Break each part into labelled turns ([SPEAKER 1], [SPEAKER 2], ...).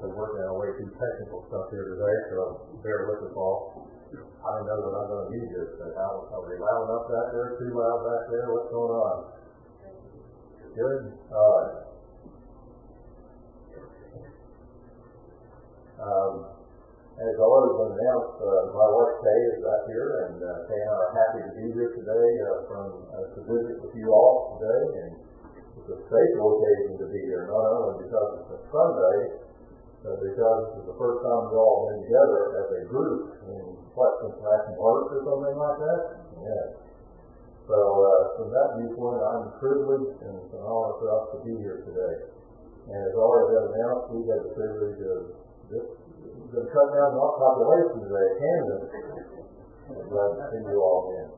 [SPEAKER 1] actually working our way through technical stuff here today, so bear with us all. I don't know that I'm going to need this, but are we loud enough back there? Too loud back there? What's going on? Good? All right. As always been announced, my wife Kay is back here, and Kay and I are happy to be here today to visit with you all today. And it's a special occasion to be here, not only because it's a Sunday, but because it's the first time we've all been together as a group in since last March or something like that. Yeah. So from that viewpoint, I'm privileged and it's an honor for us to be here today. And as already been announced, we've had the privilege of just going to cut down on population today at Camden. I'm glad to see you all again.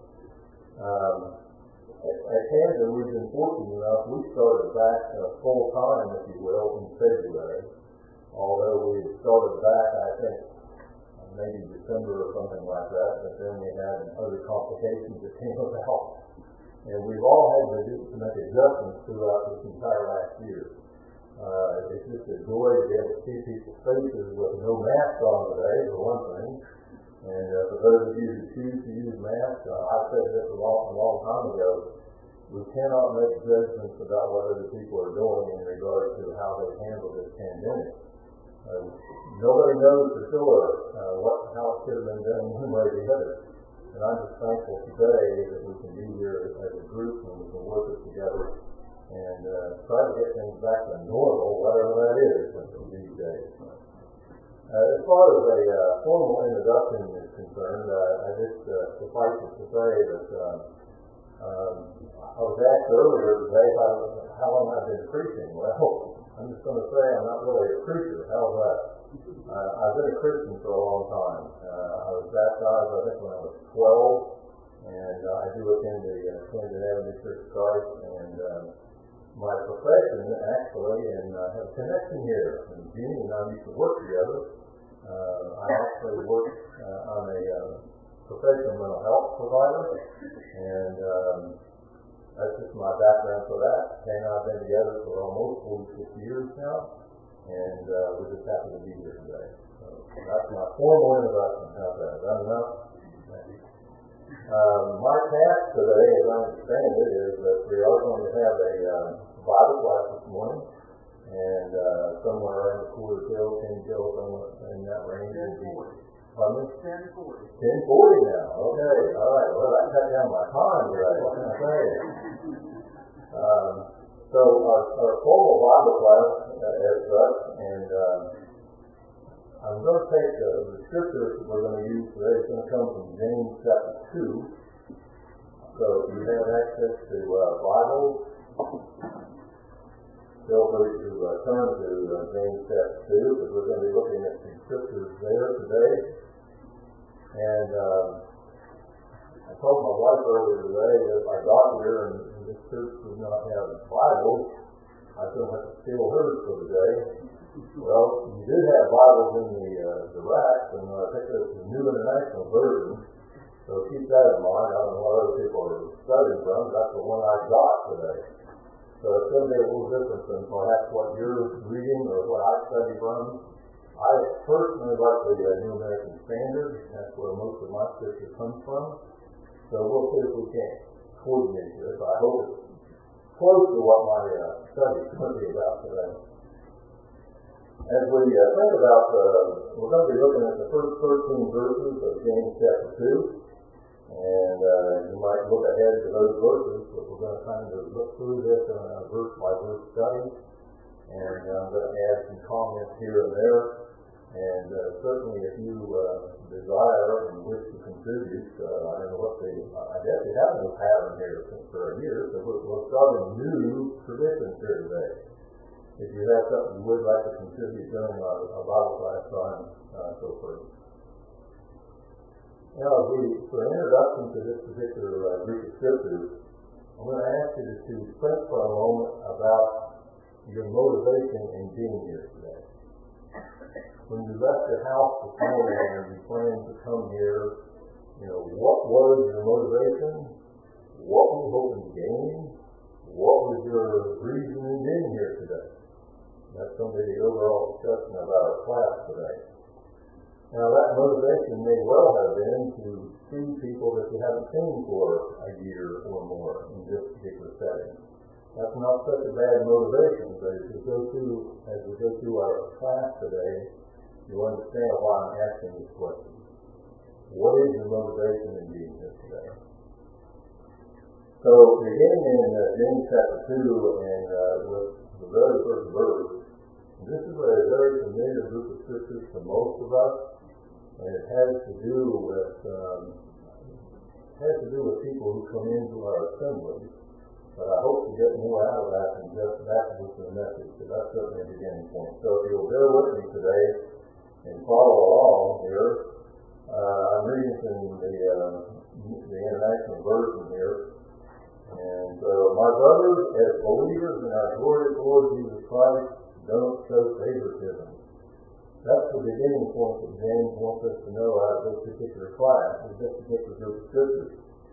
[SPEAKER 1] At Camden, we've been fortunate enough, we started back full time, if you will, in February. Although we had started back, I think, maybe December or something like that, but then we had other complications that came about. And we've all had to make adjustments throughout this entire last year. It's just a joy to be able to see people's faces with no mask on today, for one thing. And for those of you who choose to use masks, I said this a long time ago, we cannot make judgments about what other people are doing in regard to how they handle this pandemic. Nobody knows for sure how it should have been done one way or the other. And I'm just thankful today that we can be here as a group and we can work it together and try to get things back to normal, whatever that is these days. As far as a formal introduction is concerned, I just suffice it to say that I was asked earlier today how long I've been preaching. Well, I'm just going to say I'm not really a preacher. How's that? I've been a Christian for a long time. I was baptized, I think, when I was 12, and I do attend the Camden Avenue Church of Christ, and my profession, actually, and I have a connection here. And Jeannie and I used to work together. I actually work on a professional mental health provider, and that's just my background for that. Kay and I have been together for almost 46 years now, and we're just happy to be here today. So that's my formal introduction. How's that? Is that enough? My task today, as I understand it, is that we are going to have a Bible class this morning, and somewhere around the quarter till, 10 till, somewhere in that range. 10:40. 10:40 now. Okay. All right. Well, that cut down my time today. What can I say? So our formal Bible class as such, and I'm going to take the scripture that we're going to use today. It's going to come from James chapter 2. So if you have access to Bibles, feel free to turn to James chapter 2, because we're going to be looking at some scriptures there today. And I told my wife earlier today that if I got here and this church does not have Bibles, I was going to have to steal hers for the day. Well, you did have Bibles in the racks, and I think there's the New International Version, so keep that in mind. I don't know what other people are studying from, but that's the one I got today. So it's going to be a little different than perhaps what you're reading or what I study from. I personally like the New American Standard. That's where most of my scripture comes from. So we'll see if we can't coordinate this. I hope it's close to what my study is going to be about today. As we think about, we're going to be looking at the first 13 verses of James chapter 2. And you might look ahead to those verses, but we're going to kind of look through this in a verse-by-verse study. And I'm going to add some comments here and there. And certainly if you desire and wish to contribute, I don't know I guess we have no pattern here for a year, so we'll start a new tradition here today. If you have something you would like to contribute during our Bible class time, feel free. Now, for an introduction to this particular group of scriptures, I'm going to ask you to think for a moment about your motivation in being here today. When you left your house this morning and you planned to come here, what was your motivation? What were you hoping to gain? What was your reason in being here today? That's going to be the overall discussion of our class today. Now, that motivation may well have been to see people that you haven't seen for a year or more in this particular setting. That's not such a bad motivation, but as we go through our class today, you'll understand why I'm asking this question. What is your motivation in being here today? So, beginning in James chapter 2 and with the very first verse, this is a very familiar group of scriptures to most of us, and it has to do with people who come into our assemblies. But I hope to get more out of that than just that particular message, because that's certainly a beginning point. So if you'll bear with me today and follow along here, I'm reading from the International Version here. And so, my brothers, as believers in our glorious Lord Jesus Christ, don't show favoritism. That's the beginning point that James wants us to know out of this particular class, of this particular group of scriptures.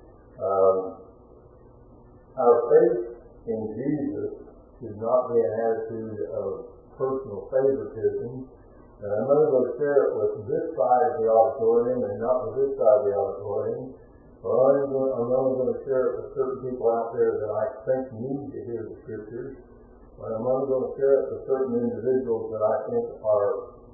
[SPEAKER 1] Our faith in Jesus should not be an attitude of personal favoritism. And I'm only going to share it with this side of the auditorium and not with this side of the auditorium. I'm only going to share it with certain people out there that I think need to hear the scriptures. And I'm only going to share it with certain individuals that I think are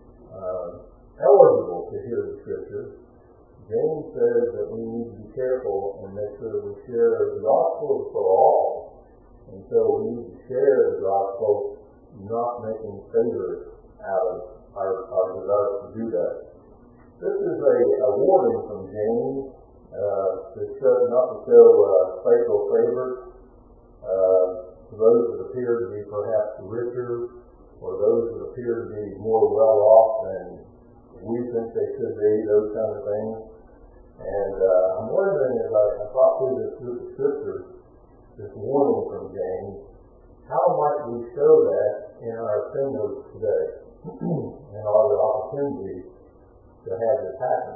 [SPEAKER 1] eligible to hear the scriptures. James says that we need to be careful and make sure that we share the gospel for all. And so we need to share the gospel, not making favorites out of our desire to do that. This is a warning from James not to show faithful favors to those that appear to be perhaps richer, or those that appear to be more well off than we think they should be, those kind of things. And I'm wondering, as I thought through this group of scriptures, this warning from James, how might we show that in our assemblies today? And are there opportunities to have this happen?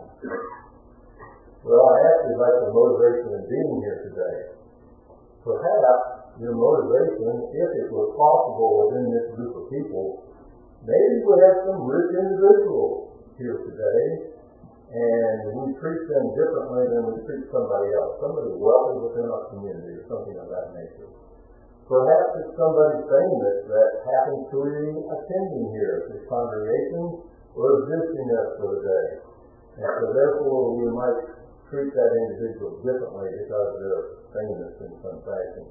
[SPEAKER 1] Well, I asked you about your motivation in being here today. Perhaps your motivation, if it was possible within this group of people, maybe we have some rich individuals here today, and we treat them differently than we treat somebody else, somebody wealthy within our community or something of that nature. Perhaps it's somebody famous that happens to be attending here at this congregation or visiting us for the day. And so therefore we might treat that individual differently because they're famous in some fashion.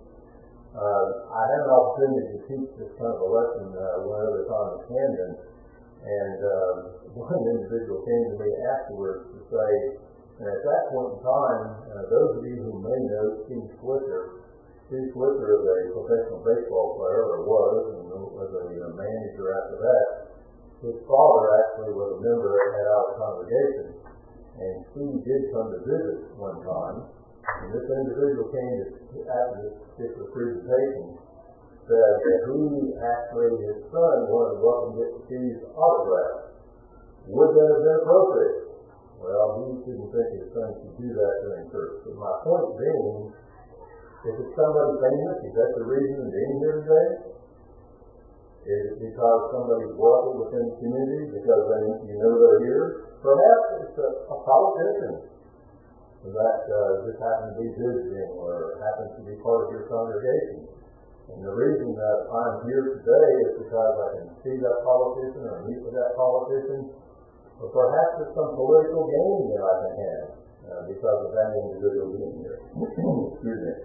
[SPEAKER 1] I had an opportunity to teach this kind of a lesson one other time in Camden, and one individual came to me afterwards to say, and at that point in time, those of you who may know Steve Switzer is a professional baseball player, or was, and was a manager after that. His father actually was a member at our congregation, and Steve did come to visit one time, and this individual came after this particular presentation, said that his son wanted to go up and get Steve's autograph. Would that have been appropriate? Well, he didn't think his son should do that during church. But my point being, if it's somebody famous, is that the reason of being here today? Is it because somebody's wealthy within the community, because you know they're here? Perhaps it's a politician that just happens to be visiting or happens to be part of your congregation. And the reason that I'm here today is because I can see that politician or meet with that politician, or perhaps it's some political gain that I can have because of that individual being here. Excuse me.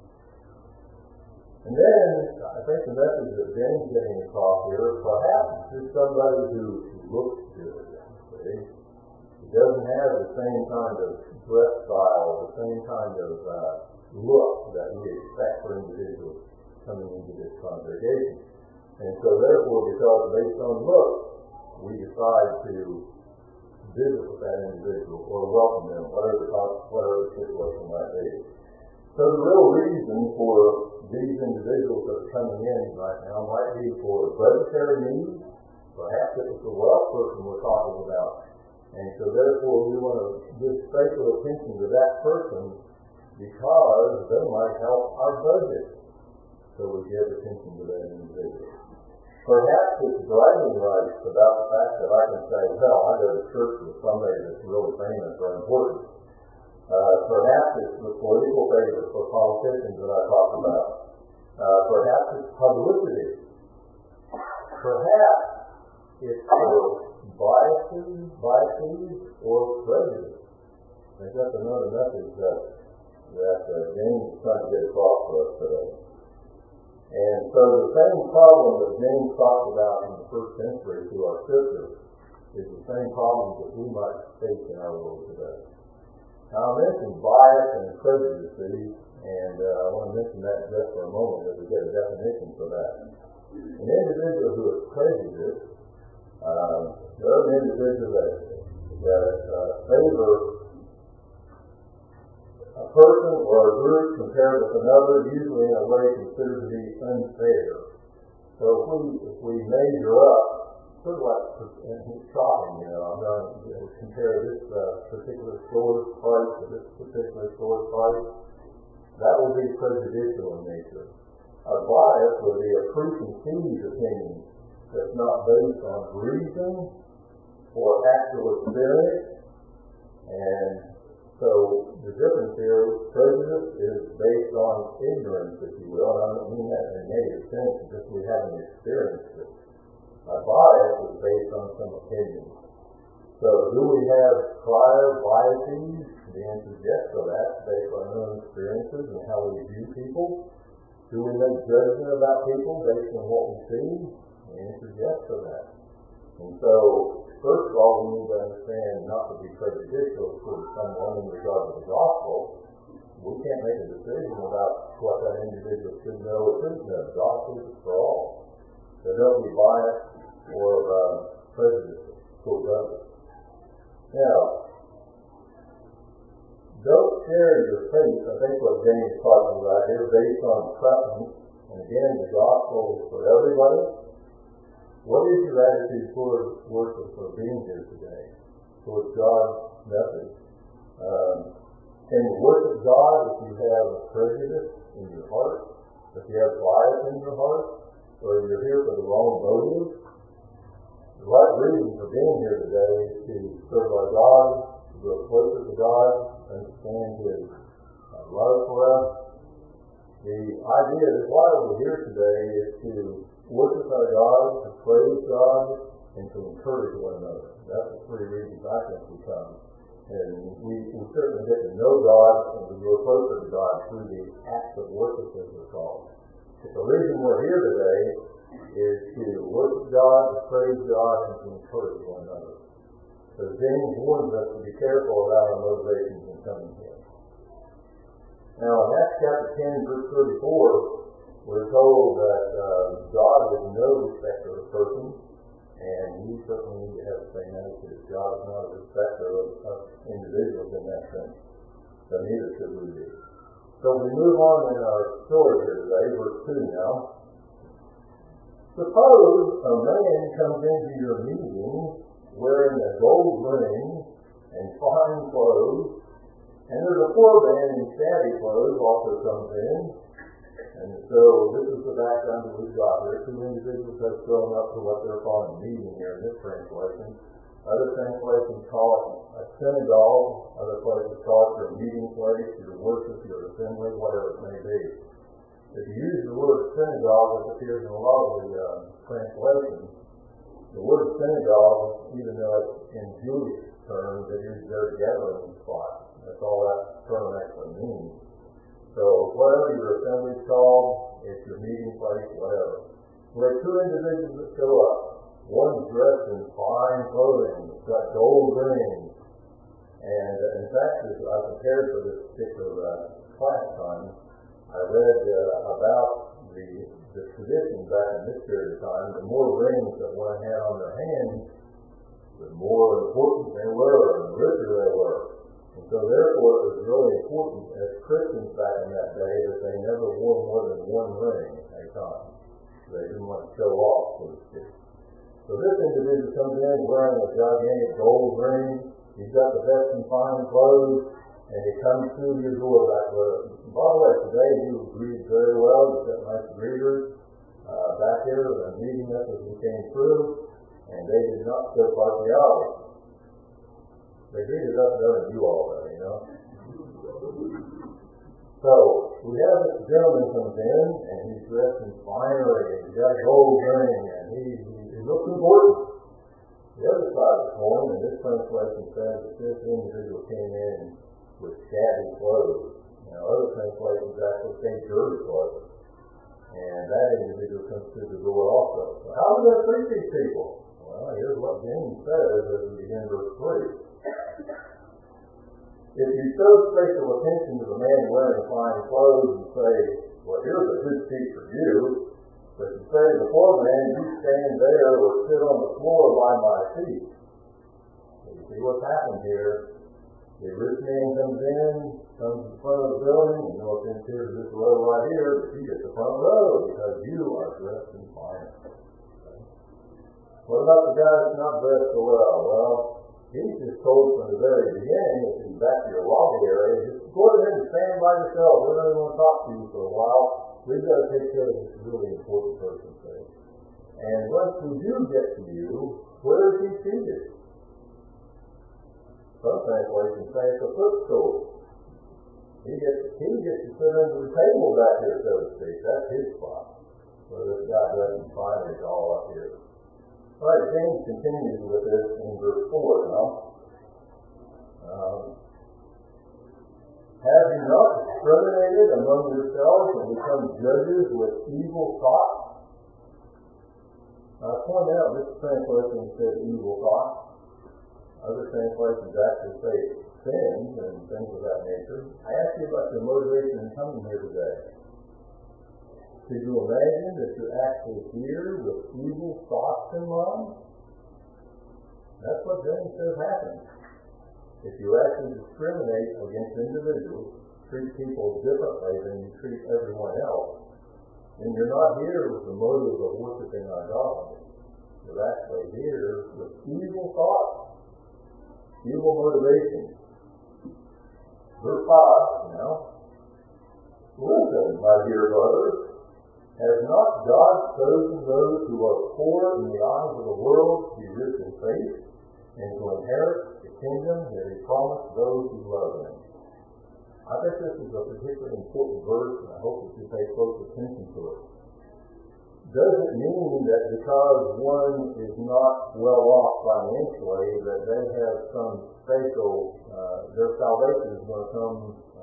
[SPEAKER 1] And then, I think the message that James is getting across here, perhaps it's somebody who looks good. See? He doesn't have the same kind of dress style, the same kind of look that we expect for individuals coming into this congregation. And so therefore, because based on look, we decide to visit with that individual or welcome them, whatever the situation might be. So the real reason for these individuals that are coming in right now might be for budgetary needs. Perhaps it was the wealth person we're talking about. And so therefore we want to give special attention to that person because they might help our budget. So we give attention to that individual. Perhaps it's bragging rights about the fact that I can say, well, I go to church with somebody that's really famous or important. Perhaps it's the political favor for politicians that I talk about. Perhaps it's publicity. Perhaps it's for biases or prejudice. I think that's another message that James is trying to get across to us today. And so the same problem that James talked about in the first century to our sisters is the same problem that we might face in our world today. Now, I mentioned bias and prejudice, and I want to mention that just for a moment as we get a definition for that. An individual who is prejudiced, there are individuals that favor a person or a group compared with another, usually in a way considered to be unfair. So if we measure up, sort of like shopping, I'm going to compare this particular store's price to this particular store's price, that will be prejudicial in nature. A bias would be a preconceived opinion that's not based on reason or actual experience. And so the difference here, prejudice is based on ignorance, if you will. I don't mean that in a negative sense, just we haven't experienced it. A bias is based on some opinion. So do we have prior biases? The answer is yes to that, based on our own experiences and how we view people. Do we make judgment about people based on what we see? The answer is yes to that. And so, first of all, we need to understand not to be prejudicial towards someone in regard to the gospel. We can't make a decision about what that individual should know or shouldn't know. The gospel is for all. So don't be biased or prejudiced towards others. Now, don't share your faith. I think what James is talking about here, based on preference. And again, the gospel is for everybody. What is your attitude towards worship or being here today? Towards God's message? Can you worship God if you have a prejudice in your heart? If you have bias in your heart? Or you're here for the wrong motive? The right reason for being here today is to serve our God, to grow closer to God, understand His love for us. The idea that's why we're here today is to worship our God, to praise God, and to encourage one another. That's the three reasons I think we come. And we certainly get to know God and we grow closer to God through the acts of worship, as we're called. But the reason we're here today is to worship God, to praise God, and to encourage one another. So James warns us to be careful about our motivations in coming here. Now in Acts chapter 10, verse 34, we're told that God is no respecter of persons, and we certainly need to have the same attitude. God is not a respecter of individuals in that sense. So neither should we be. So we move on in our story here today, verse 2 now. Suppose a man comes into your meeting wearing a gold ring and fine clothes, and there's a poor man in shabby clothes also comes in. And so this is the background that we've got here. Two individuals have shown up to what they're calling a meeting here in this translation. Other translations call it a synagogue. Other places call it your meeting place, your worship, your assembly, whatever it may be. If you use the word synagogue, which appears in a lot of the translations, the word synagogue, even though it's in Jewish terms, it is their gathering spot. That's all that term actually means. So whatever your assembly is called, it's your meeting place, whatever. We have two individuals that show up. One's dressed in fine clothing, it's got gold rings. And in fact, as I prepared for this particular class time, I read about the tradition back in this period of time. The more rings that one had on their hands, the more important they were, and the richer they were. And so therefore it was really important as Christians back in that day that they never wore more than one ring at a time. They didn't want to show off, so to speak. So this individual comes in wearing a gigantic gold ring. He's got the best and fine clothes, and he comes through your door back there. By the way, today he was greeted very well. He's got nice greeters. back here and meeting us as we came through, and they did not show partiality. They greeted us better than you all, though, you know. So, we have this gentleman comes in, and he's dressed in finery, and he's got a gold ring, and he looks important. The other side of the coin, in this translation, says that this individual came in with shabby clothes. Now, other translations actually say dirty clothes. And that individual comes through the door also. So how do they treat these people? Well, here's what James says as we begin verse 3. If you show special attention to the man wearing fine clothes and say, well, here's a good seat for you, but you say to the poor man, you stand there or sit on the floor by my feet. So you see what's happened here. The rich man comes in, comes in front of the building, and walks into this row right here, but you get the front row because you are dressed in fine. What about the guy that's not dressed so well? Well, he's just told from the very beginning, if he's back to your lobby area, just go ahead and stand by yourself. We don't even want to talk to you for a while. We've got to take care of this really important person today. And once we do get to you, where is he seated? Some translations say it's a footstool. He gets to sit under the table back here, so to speak. That's his spot. So this guy doesn't find it all up here. All right, James continues with this in verse 4 now. Have you not discriminated among yourselves and become judges with evil thoughts? Now, I point out this translation says evil thoughts. Other translations actually say sins and things of that nature. I ask you about your motivation in coming here today. Could you imagine that you're actually here with evil thoughts in mind? That's what James says happens. If you actually discriminate against individuals, treat people differently than you treat everyone else, then you're not here with the motive of worshiping our God. You're actually here with evil thoughts, evil motivations. Verse 5 now. Listen, my dear brothers, has not God chosen those who are poor in the eyes of the world to be rich in faith and to inherit the kingdom that he promised those who love him? I think this is a particularly important verse, and I hope that you pay close attention to it. Does it mean that because one is not well off financially, that they have some special, their salvation is going to come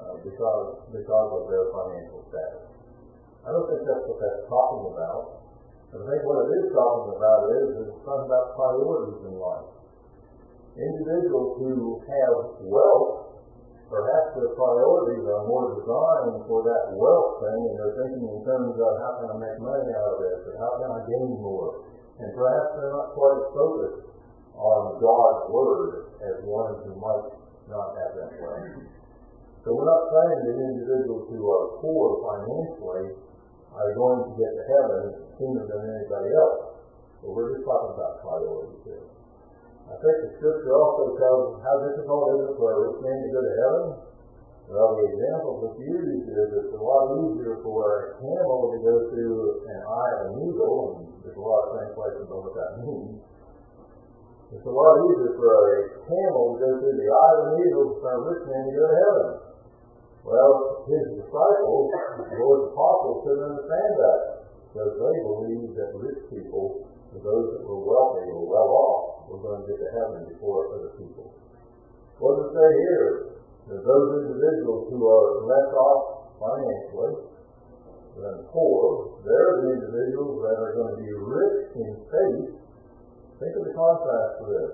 [SPEAKER 1] because of their financial status? I don't think that's what that's talking about. I think what it is talking about is it's talking about priorities in life. Individuals who have wealth, perhaps their priorities are more designed for that wealth thing, and they're thinking in terms of how can I make money out of this, or how can I gain more. And perhaps they're not quite as focused on God's Word as ones who might not have that way. So we're not saying that individuals who are poor financially are going to get to heaven sooner than anybody else. But we're just talking about priorities here. I think the scripture also tells us how difficult is it for a rich man to go to heaven. Well, the example that's used is it's a lot easier for a camel to go through an eye of a needle, and there's a lot of translations on what that means. It's a lot easier for a camel to go through the eye of a needle for a rich man to go to heaven. Well, his disciples, the Lord's apostles, couldn't understand that because they believed that rich people, those that were wealthy or well off, were going to get to heaven before other people. What does it say here? That those individuals who are less off financially than poor, they're the individuals that are going to be rich in faith. Think of the contrast to this.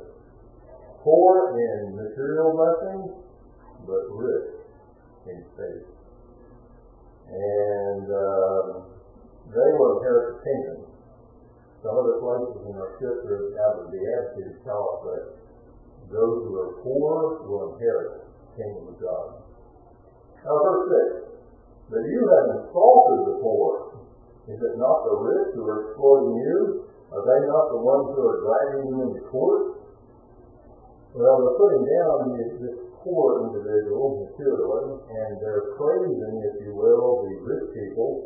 [SPEAKER 1] Poor in material blessings, but rich in faith. And they will inherit the kingdom. Some other places in our scripture out of the Beatitudes tell us that those who are poor will inherit the kingdom of God. Now verse 6. But you have insulted the poor. Is it not the rich who are exploiting you? Are they not the ones who are dragging you into court? Well, they're putting down this poor individual materially, and they're praising, if you will, the rich people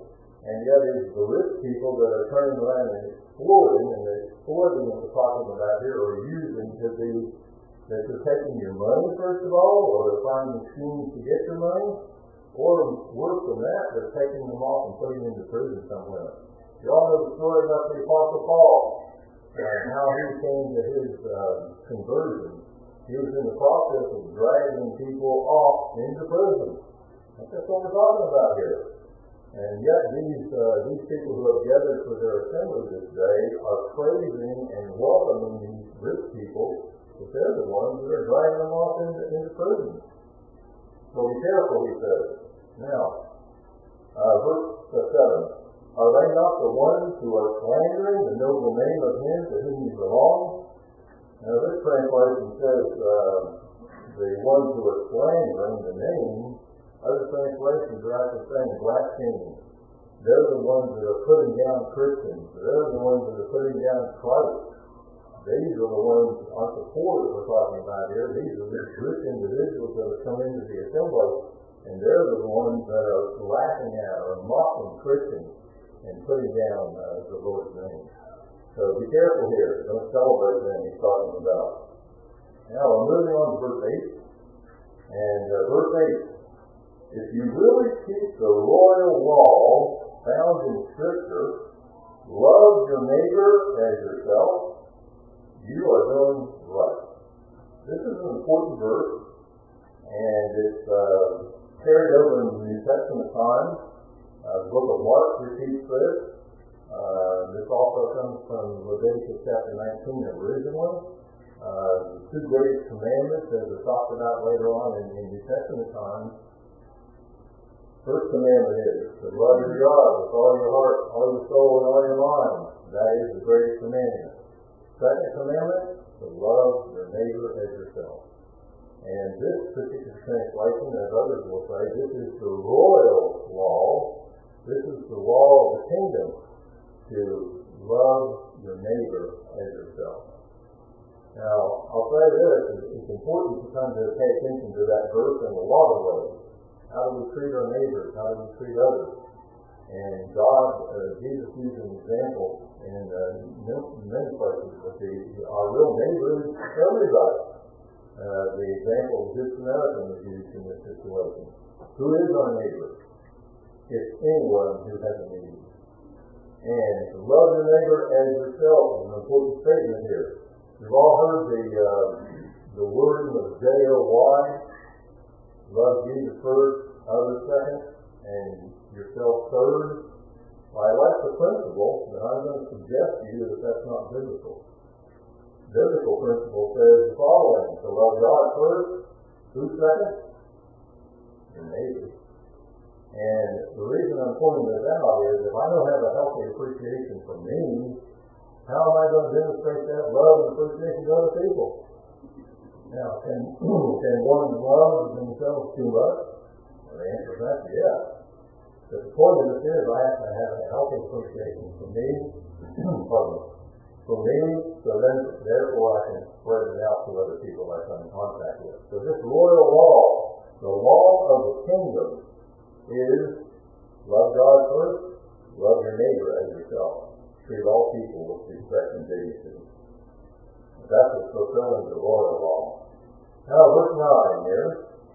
[SPEAKER 1] And yet it's the rich people that are turning around and exploiting, and the exploiting that we're talking about here, or using to be that they're taking your money, first of all, or they're finding schemes to get your money, or worse than that, they're taking them off and putting them into prison somewhere. You all know the story about the Apostle Paul and how he came to his conversion. He was in the process of dragging people off into prison. That's what we're talking about here. And yet these people who have gathered for their assembly this day are praising and welcoming these rich people, but they're the ones that are dragging them off into prison. So be careful, he says. Now, verse 7. Are they not the ones who are slandering the noble name of him to whom you belong? Now, this translation says the ones who are slandering the name. Other translations are actually saying blaspheming. They're the ones that are putting down Christians. They're the ones that are putting down Christ. These are the ones, aren't the poor that we're talking about here. These are the rich individuals that have come into the assembly, and they're the ones that are laughing at or mocking Christians and putting down the Lord's name. So be careful here. Don't celebrate them he's talking about. Now we're moving on to verse 8. And verse 8. If you really keep the royal law found in Scripture, love your neighbor as yourself, you are doing right. This is an important verse, and it's carried over in the New Testament times. The book of Mark repeats this. This also comes from Leviticus chapter 19 originally. The two greatest commandments, as are talked about later on in New Testament times. First commandment is to love your God with all your heart, all your soul, and all your mind. That is the greatest commandment. Second commandment, to love your neighbor as yourself. And this particular translation, as others will say, this is the royal law. This is the law of the kingdom, to love your neighbor as yourself. Now, I'll say this, it's important to come to pay attention to that verse in a lot of ways. How do we treat our neighbors? How do we treat others? And Jesus used an example in many places, but our real neighbor is everybody. The example of Good Samaritan was used in this situation. Who is our neighbor? It's anyone who has a need. And to love your neighbor as yourself is an important statement here. We've all heard the wording of J-O-Y. Love Jesus first, others second, and yourself third. Well, I like the principle, but I'm going to suggest to you that that's not biblical. Biblical principle says the following: to love God first, who's second? Your neighbor. And the reason I'm pointing this out is if I don't have a healthy appreciation for me, how am I going to demonstrate that love and appreciation to other people? Now, can one love themselves too much? Well, the answer is that yes. But the point of this is I have to have a healthy appreciation for me, so then therefore I can spread it out to other people I come in contact with. So this royal law, the law of the kingdom, is love God first, love your neighbor as yourself. Treat all people with respect and dignity. That's what's fulfilling the royal law. Now, verse 9 here.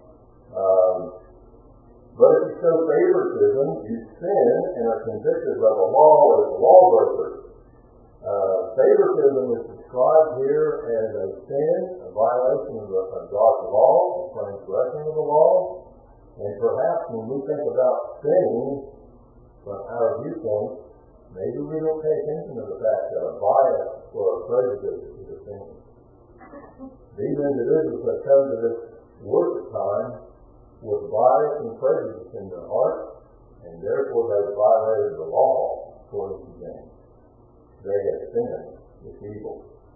[SPEAKER 1] But if you show favoritism, you sin and are convicted of the law as lawbreakers. Favoritism is described here as a sin, a violation of God's law, a transgression of the law. And perhaps when we think about sinning from our viewpoint, maybe we don't pay attention to the fact that a bias or a prejudice is a sin. These individuals have come to this worship time with bias and prejudice in their heart, and therefore they've violated the law according to James. They have sinned. It's evil.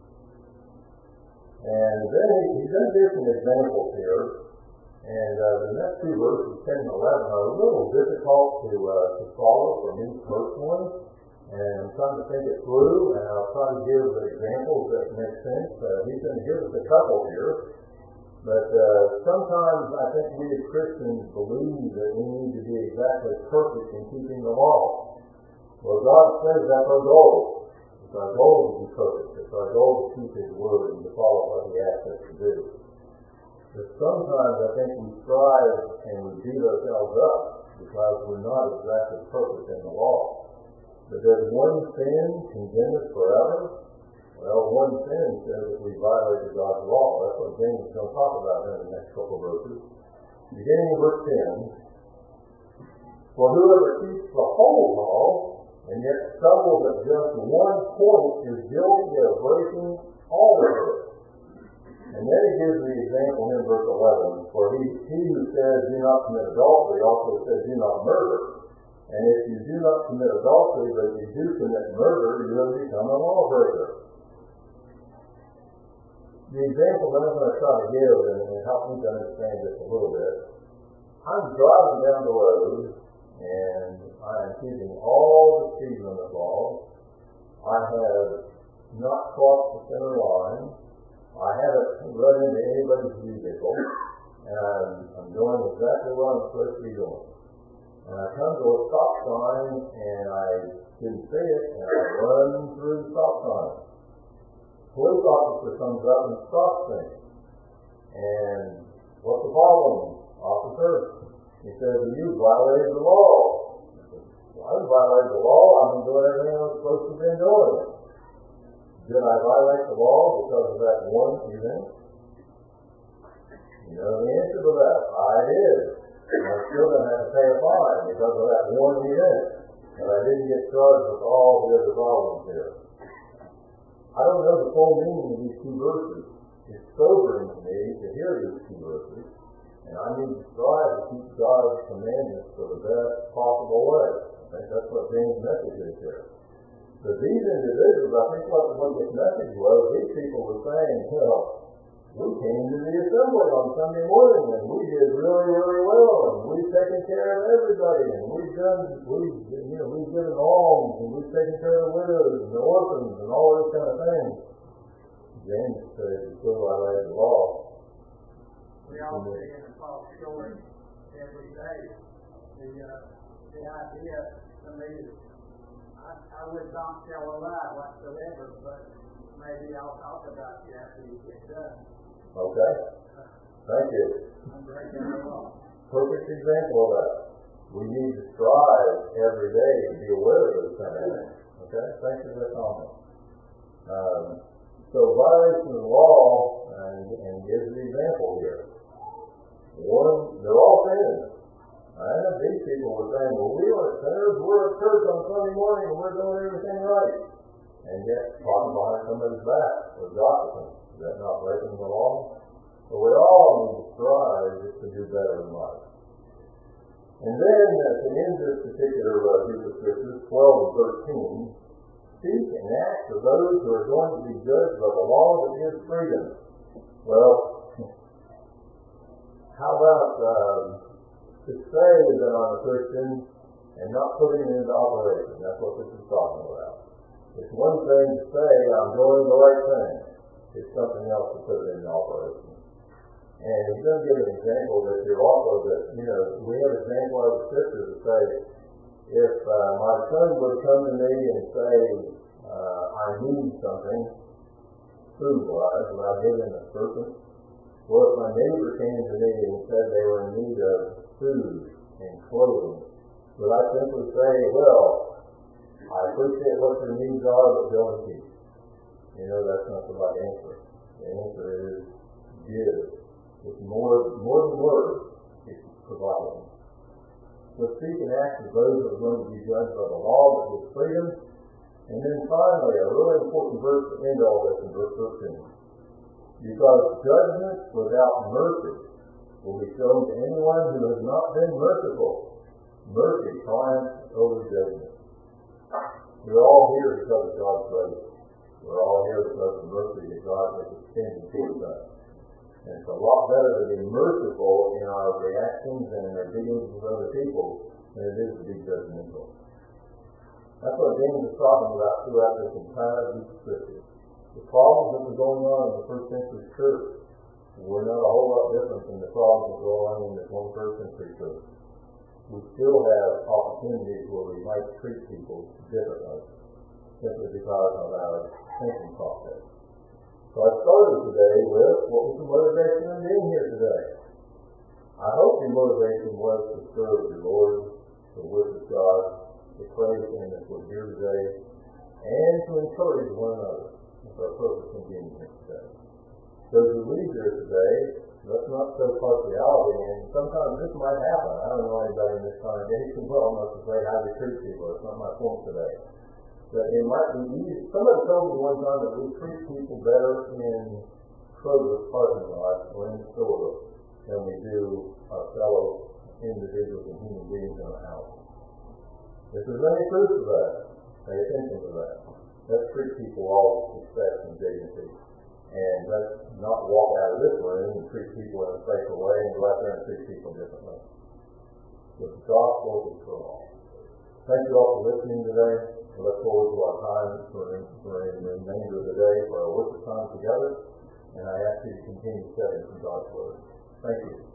[SPEAKER 1] And then he's going to give some examples here. And the next two verses, 10 and 11, are a little difficult to follow for me personally. And I'm trying to think it through, and I'll try to give the examples that make sense. He's going to give us a couple here. But sometimes I think we as Christians believe that we need to be exactly perfect in keeping the law. Well, God says that's our goal. It's our goal to be perfect. It's our goal to keep His Word and to follow what He asks us to do. But sometimes I think we strive and we beat ourselves up because we're not exactly perfect in the law. But does one sin condemn us forever? Well, one sin says that we violated God's law. That's what James is going to talk about in the next couple of verses. Beginning in verse 10, for whoever keeps the whole law and yet stumbles at just one point is guilty of breaking all of it. And then he gives the example in verse 11, for he who says do not commit adultery also says do not murder. And if you do not commit adultery, but you do commit murder, you have become a lawbreaker. The example that I'm going to try to give and help me to understand this a little bit. I'm driving down the road and I am keeping all the speed limit laws. I have not crossed the center line. I haven't run into anybody's vehicle. And I'm doing exactly what I'm supposed to be doing. And I come to a stop sign and I didn't see it and I run through the stop sign. Police officer comes up and stops me. And what's the problem, officer? He says, you violated the law. I said, well, I didn't violate the law. I've been doing everything I was supposed to have been doing. Did I violate the law because of that one event? You know the answer to that. I did. And I'm still going to have to pay a fine because of that one event. But I didn't get charged with all the other problems here. I don't know the full meaning of these two verses. It's sobering to me to hear these two verses. And I need to strive to keep God's commandments for the best possible way. I think that's what James' message is here. But these individuals, I think what this message was, these people were saying, well, we came to the assembly on Sunday morning and we did really, really well and we've taken care of everybody and we've given alms and we've taken care of the widows and the orphans and all those kind of things. James said, you still violated the law.
[SPEAKER 2] We all see in the false story every day. The idea to me is I would not tell a lie whatsoever, but maybe I'll talk about you after you get done.
[SPEAKER 1] Okay. Thank you.
[SPEAKER 2] I'm breaking the law.
[SPEAKER 1] Perfect example of that. We need to strive every day to be aware of those kind of things. Okay? Thanks for that comment. So violation of the law, and gives the example here. One, they're all sinners. And these people were saying, well, we aren't sinners, we're at church on Sunday morning and we're doing everything right. And yet, talking behind somebody's back or gossiping. Is that not breaking the law? But we all need to strive to do better in life. And then, at the end of this particular group of scriptures, 12 and 13, speak and act for those who are going to be judged by the law that gives freedom. Well, how about to say that I'm a Christian and not putting it into operation? That's what this is talking about. It's one thing to say I'm doing the right thing. It's something else to put it into operation. And he's going to give an example that here also that, we have an example of the scripture to say, if my son would come to me and say, I need something, food-wise, would I give him a serpent? Or if my neighbor came to me and said they were in need of food and clothing, would I simply say, well, I appreciate what your needs are, but go in peace? That's not the right answer. The answer is give. It's more than words. It's providing. So speak and act as those who are going to be judged by the law that gives freedom. And then finally, a really important verse to end all this in verse 13. Because judgment without mercy will be shown to anyone who has not been merciful. Mercy triumphs over judgment. We're all here because of God's grace. We're all here because of the mercy that God has extended towards us. And it's a lot better to be merciful in our reactions and in our dealings with other people than it is to be judgmental. That's what James is talking about throughout this entire group of scriptures. The problems that were going on in the first century church were not a whole lot different than the problems that were going on in the 21st century church. we still have opportunities where we might treat people differently simply because of our thinking process. So I started today with what was the motivation of being here today. I hope your motivation was to serve the Lord, to worship God, to praise Him as we're here today, and to encourage one another. That's our purpose in being here today. So as you leave here today, let's not show partiality, and sometimes this might happen. I don't know anybody in this congregation well enough to say how we treat people. It's not my point today. But it might be easy. Somebody told me one time that we treat people better in Kroger's parking lot or in the store than we do our fellow individuals and human beings in our house. If there's any truth to that, pay attention to that. Let's treat people all with respect and dignity. And let's not walk out of this room and treat people in a spatial way and go out there and treat people differently. The gospel is for all. Thank you all for listening today. We look forward to our time for the remainder of the day for our worship time together. And I ask you to continue studying from God's Word. Thank you.